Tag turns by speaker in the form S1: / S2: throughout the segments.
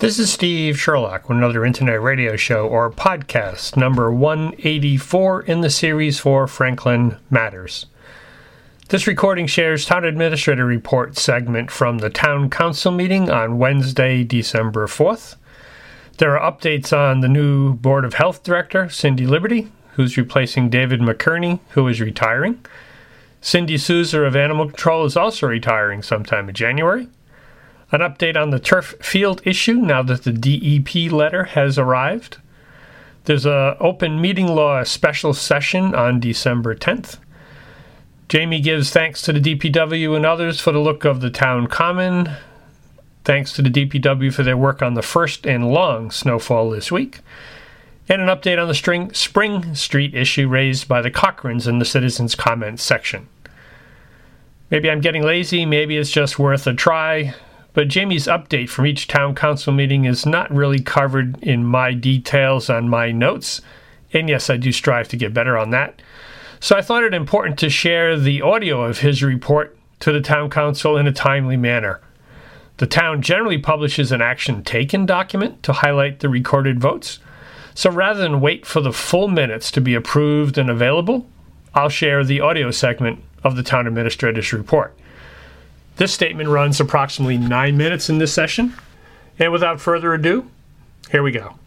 S1: This is Steve Sherlock with another internet radio show, or podcast, number 184 in the series for Franklin Matters. This recording shares Town Administrator Report segment from the Town Council meeting on Wednesday, December 4th. There are updates on the new Board of Health Director, Cindy Liberty, who's replacing David McKerney, who is retiring. Cindy Souza of Animal Control is also retiring sometime in January. An update on the turf field issue now that the DEP letter has arrived. There's an open meeting law special session on December 10th. Jamie gives thanks to the DPW and others for the look of the town common. Thanks to the DPW for their work on the first and long snowfall this week. And an update on the Spring Street issue raised by the Cochrans in the citizens' comments section. Maybe I'm getting lazy, maybe it's just worth a try. But Jamie's update from each town council meeting is not really covered in my details on my notes. And yes, I do strive to get better on that. So I thought it important to share the audio of his report to the town council in a timely manner. The town generally publishes an action taken document to highlight the recorded votes. So rather than wait for the full minutes to be approved and available, I'll share the audio segment of the town administrator's report. This statement runs approximately 9 minutes in this session. And without further ado, here we go.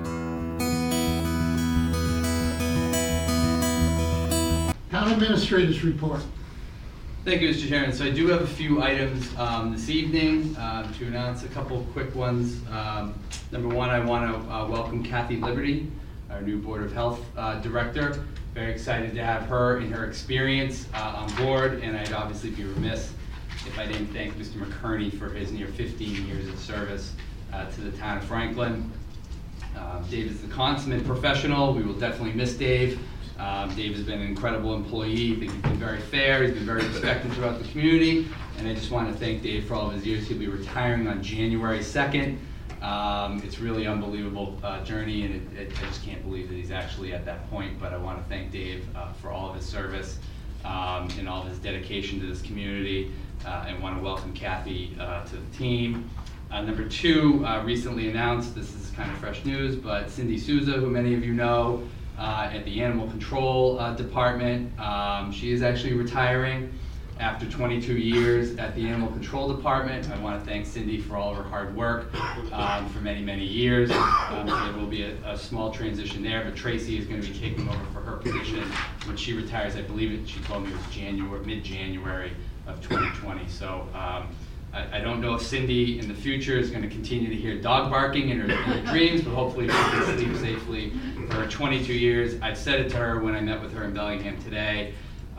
S2: Town Administrator's Report.
S3: Thank you, Mr. Chairman. So I do have a few items this evening to announce a couple of quick ones. Number one, I want to welcome Kathy Liberty, our new Board of Health Director. Very excited to have her and her experience on board, and I'd obviously be remiss if I didn't thank Mr. McKerney for his near 15 years of service to the town of Franklin. Dave is the consummate professional. We will definitely miss Dave. Dave has been an incredible employee. I think he's been very fair. He's been very respected throughout the community. And I just want to thank Dave for all of his years. He'll be retiring on January 2nd. It's really unbelievable journey, and I just can't believe that he's actually at that point. But I want to thank Dave for all of his service and all of his dedication to this community. And want to welcome Kathy to the team. Number two, recently announced, this is kind of fresh news, but Cindy Souza, who many of you know, at the Animal Control Department, she is actually retiring after 22 years at the Animal Control Department. I want to thank Cindy for all of her hard work for many, many years. There will be a small transition there, but Tracy is going to be taking over for her position when she retires. I believe she told me it was mid-January of 2020. So I don't know if Cindy in the future is going to continue to hear dog barking in her dreams, but hopefully she can sleep safely for her 22 years. I've said it to her when I met with her in Bellingham today.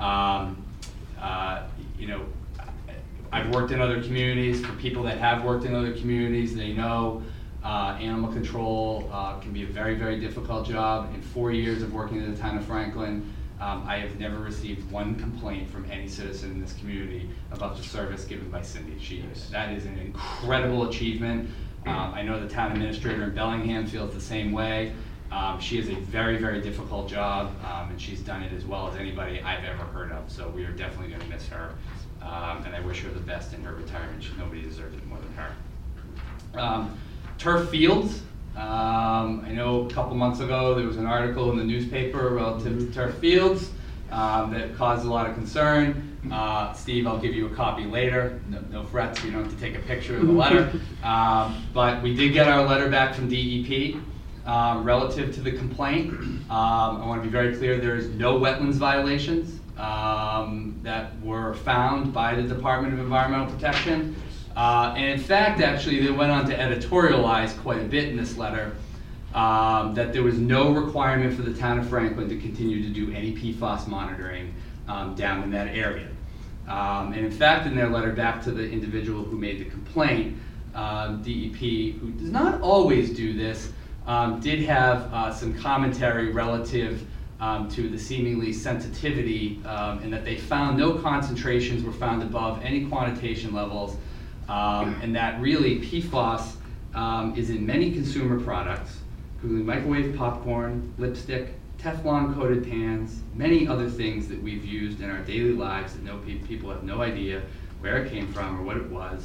S3: I've worked in other communities. For people that have worked in other communities, they know animal control can be a very, very difficult job. In 4 years of working in the town of Franklin, I have never received one complaint from any citizen in this community about the service given by Cindy. That is an incredible achievement. I know the town administrator in Bellingham feels the same way. She has a very, very difficult job, and she's done it as well as anybody I've ever heard of. So we are definitely going to miss her, and I wish her the best in her retirement. Nobody deserves it more than her. Turf fields. I know a couple months ago there was an article in the newspaper relative to turf fields that caused a lot of concern. Steve, I'll give you a copy later. No frets, you don't have to take a picture of the letter. But we did get our letter back from DEP relative to the complaint. I want to be very clear, there is no wetlands violations that were found by the Department of Environmental Protection. And in fact, actually, they went on to editorialize quite a bit in this letter that there was no requirement for the town of Franklin to continue to do any PFAS monitoring down in that area. And in fact, in their letter back to the individual who made the complaint, DEP, who does not always do this, did have some commentary relative to the seemingly sensitivity and that they found no concentrations were found above any quantitation levels. And that really PFAS is in many consumer products, including microwave popcorn, lipstick, Teflon coated pans, many other things that we've used in our daily lives that people have no idea where it came from or what it was.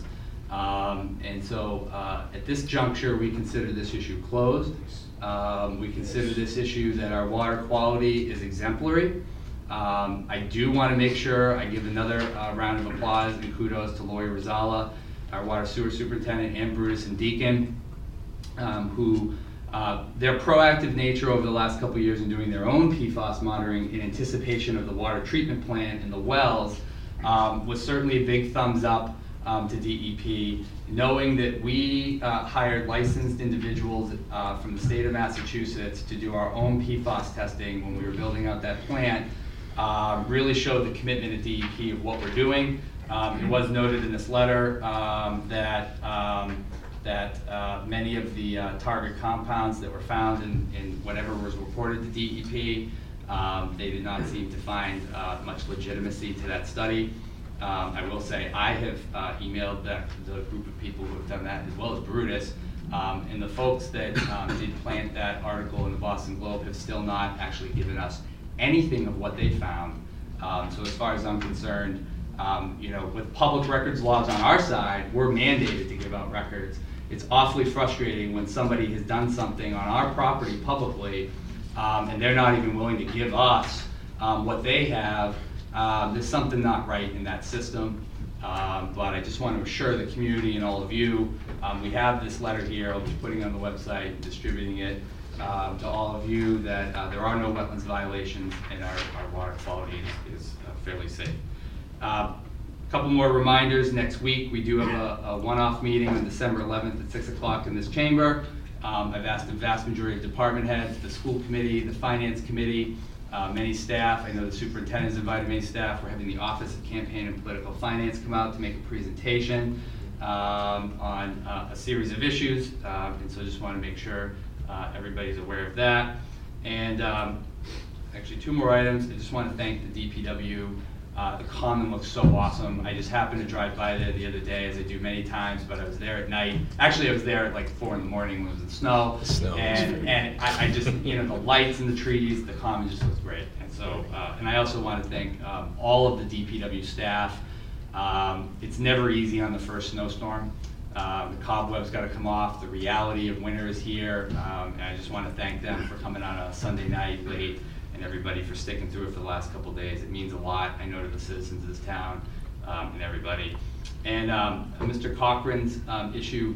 S3: And so at this juncture, we consider this issue closed. We consider this issue that our water quality is exemplary. I do want to make sure I give another round of applause and kudos to Lori Rosala, our water sewer superintendent, and Brutus and Deacon, who their proactive nature over the last couple of years in doing their own PFAS monitoring in anticipation of the water treatment plant and the wells was certainly a big thumbs up to DEP, knowing that we hired licensed individuals from the state of Massachusetts to do our own PFAS testing when we were building out that plant. Really showed the commitment at DEP of what we're doing. It was noted in this letter that many of the target compounds that were found in whatever was reported to DEP, they did not seem to find much legitimacy to that study. I will say I have emailed the group of people who have done that, as well as Brutus, and the folks that did plant that article in the Boston Globe have still not actually given us anything of what they found. So as far as I'm concerned, you know, with public records laws on our side, we're mandated to give out records. It's awfully frustrating when somebody has done something on our property publicly, and they're not even willing to give us what they have. There's something not right in that system, but I just want to assure the community and all of you, we have this letter here. I'll be putting it on the website, distributing it to all of you, that there are no wetlands violations and our water quality is fairly safe. A couple more reminders. Next week we do have a one-off meeting on December 11th at 6 o'clock in this chamber. I've asked the vast majority of department heads, the school committee, the finance committee, many staff. I know the superintendent's invited many staff. We're having the Office of Campaign and Political Finance come out to make a presentation on a series of issues, and so I just want to make sure everybody's aware of that. And actually, two more items. I just want to thank the DPW. The common looks so awesome. I just happened to drive by there the other day, as I do many times, but I was there at night. Actually, I was there at like 4 in the morning when it was in snow. And I just, you know, the lights and the trees, the common just looks great. And so, and I also want to thank all of the DPW staff. It's never easy on the first snowstorm. The cobwebs got to come off. The reality of winter is here. And I just want to thank them for coming on a Sunday night late, and everybody for sticking through it for the last couple of days. It means a lot, I know, to the citizens of this town and everybody. And Mr. Cochran's issue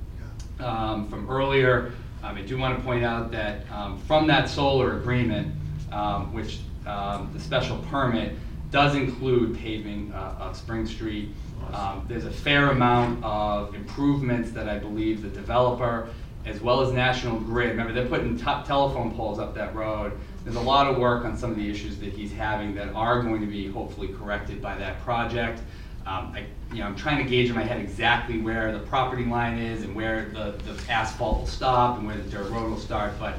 S3: from earlier, I do want to point out that from that solar agreement, which the special permit does include paving of Spring Street. There's a fair amount of improvements that I believe the developer, as well as National Grid, remember they're putting telephone poles up that road. There's a lot of work on some of the issues that he's having that are going to be hopefully corrected by that project. I'm trying to gauge in my head exactly where the property line is and where the asphalt will stop and where the dirt road will start, but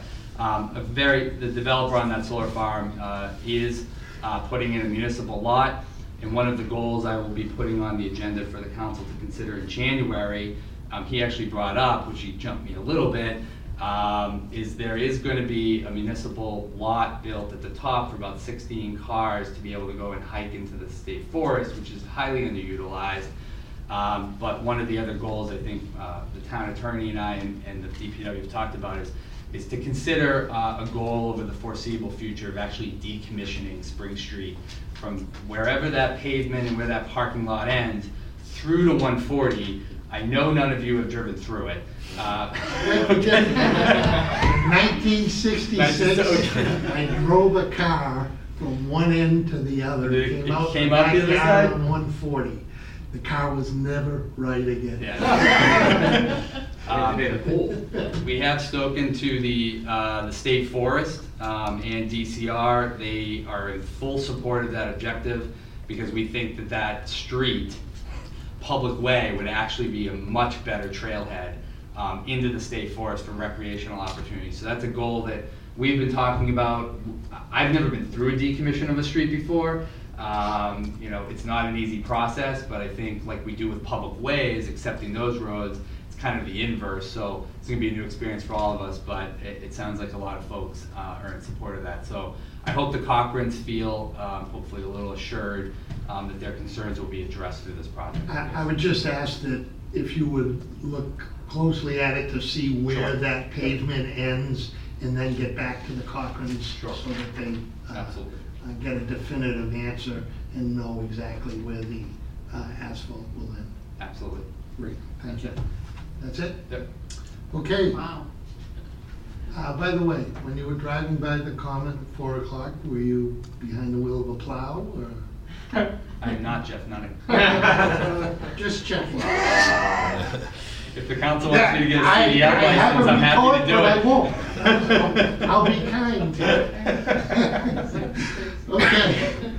S3: the developer on that solar farm is putting in a municipal lot, and one of the goals I will be putting on the agenda for the council to consider in January, he actually brought up, which he jumped me a little bit, is there is going to be a municipal lot built at the top for about 16 cars to be able to go and hike into the state forest, which is highly underutilized. But one of the other goals I think the town attorney and I and the DPW have talked about is to consider a goal over the foreseeable future of actually decommissioning Spring Street from wherever that pavement and where that parking lot ends through to 140. I know none of you have driven through it.
S2: In 1966, I drove a car from one end to the other.
S3: It
S2: Came out the other side on 140. The car was never right again.
S3: Yeah. We have spoken to the state forest and DCR. They are in full support of that objective because we think that street, public way, would actually be a much better trailhead into the state forest for recreational opportunities. So that's a goal that we've been talking about. I've never been through a decommission of a street before. It's not an easy process, but I think like we do with public ways, accepting those roads, it's kind of the inverse. So it's gonna be a new experience for all of us, but it sounds like a lot of folks are in support of that. So I hope the Cochrans feel hopefully a little assured that their concerns will be addressed through this project.
S2: I would just ask that if you would look closely at it to see where
S3: Sure.
S2: that pavement ends, and then get back to the Cochrans
S3: Sure.
S2: so that they
S3: Absolutely.
S2: get a definitive answer and know exactly where the asphalt will end.
S3: Absolutely.
S2: Great, thank you. That's it?
S3: Yep.
S2: Okay.
S4: Wow.
S2: By the way, when you were driving by the Common at 4 o'clock, were you behind the wheel of a plow, or?
S3: I am not Jeff Nunning.
S2: Just checking.
S3: If the council wants me to get a
S2: I
S3: CDL
S2: have
S3: license,
S2: a
S3: I'm happy
S2: report,
S3: to do
S2: but I
S3: it.
S2: won't. I'll be kind. Okay.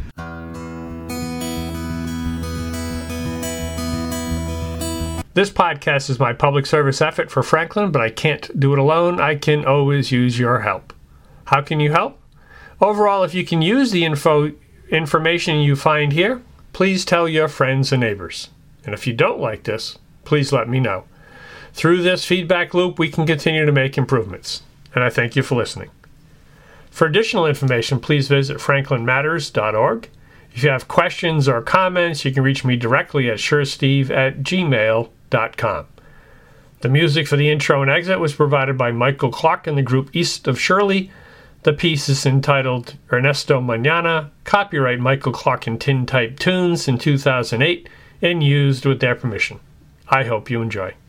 S1: This podcast is my public service effort for Franklin, but I can't do it alone. I can always use your help. How can you help? Overall, if you can use the information you find here, please tell your friends and neighbors. And if you don't like this, please let me know. Through this feedback loop, we can continue to make improvements. And I thank you for listening. For additional information, please visit franklinmatters.org. If you have questions or comments, you can reach me directly at suresteve@gmail.com. The music for the intro and exit was provided by Michael Clark and the group East of Shirley. The piece is entitled Ernesto Mañana, copyright Michael Clark and Tin Type Tunes in 2008, and used with their permission. I hope you enjoy.